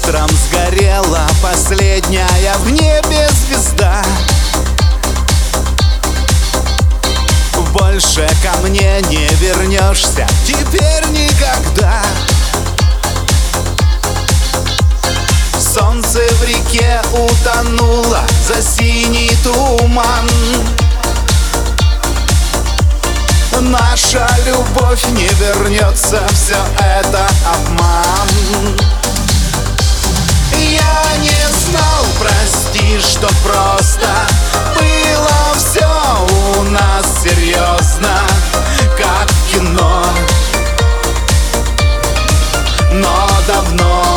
Утром сгорела последняя в небе звезда. Больше ко мне не вернешься теперь никогда. Солнце в реке утонуло за синий туман. Наша любовь не вернется, все это обман. Я не знал, прости, что просто было все у нас серьезно, как в кино. Но давно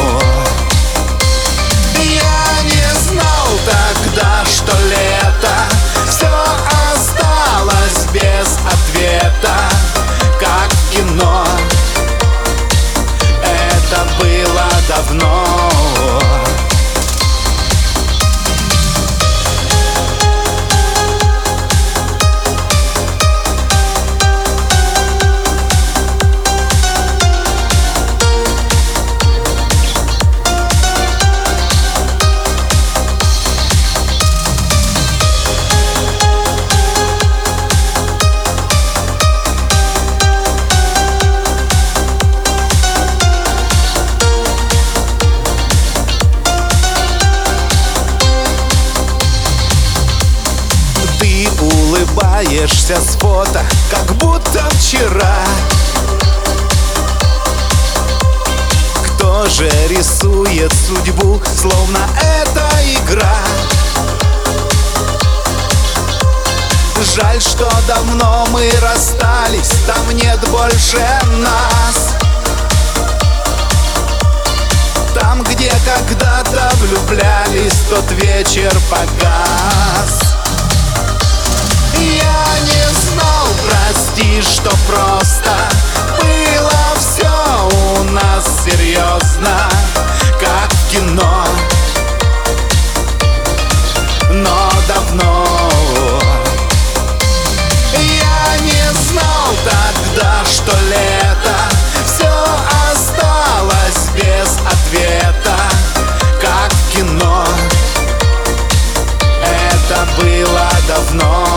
я не знал тогда, что лето все осталось без ответа, как в кино. Это было давно. Улыбаешься с фото, как будто вчера. Кто же рисует судьбу, словно это игра? Жаль, что давно мы расстались, там нет больше нас. Там, где когда-то влюблялись, тот вечер погас. Я не знал, прости, что просто было все у нас серьезно, как в кино. Но давно я не знал тогда, что лето все осталось без ответа, как в кино. Это было давно.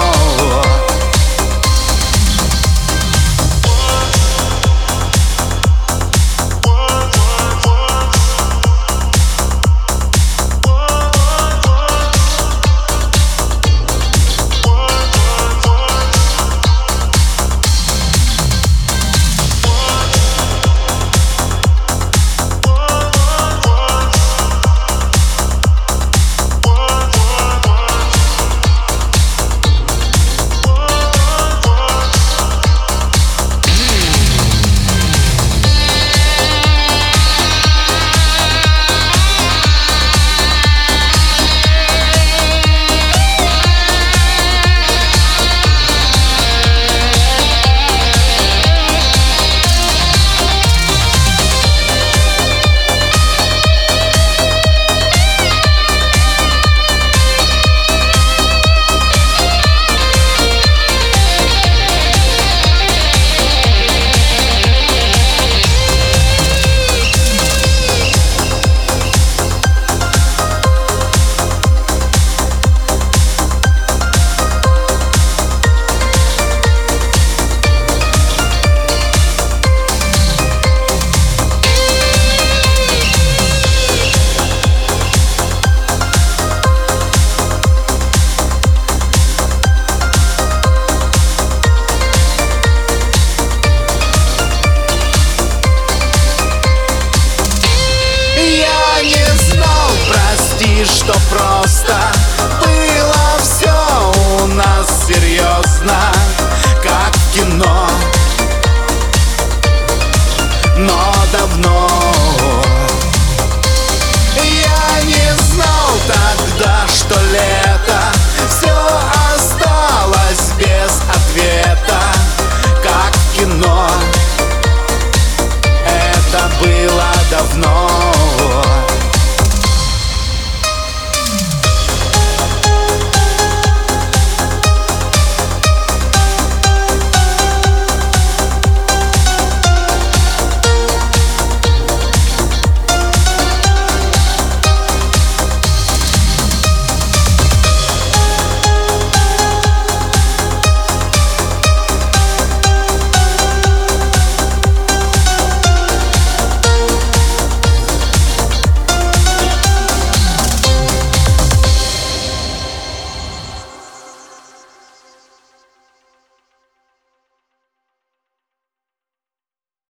Что просто было все у нас серьезно,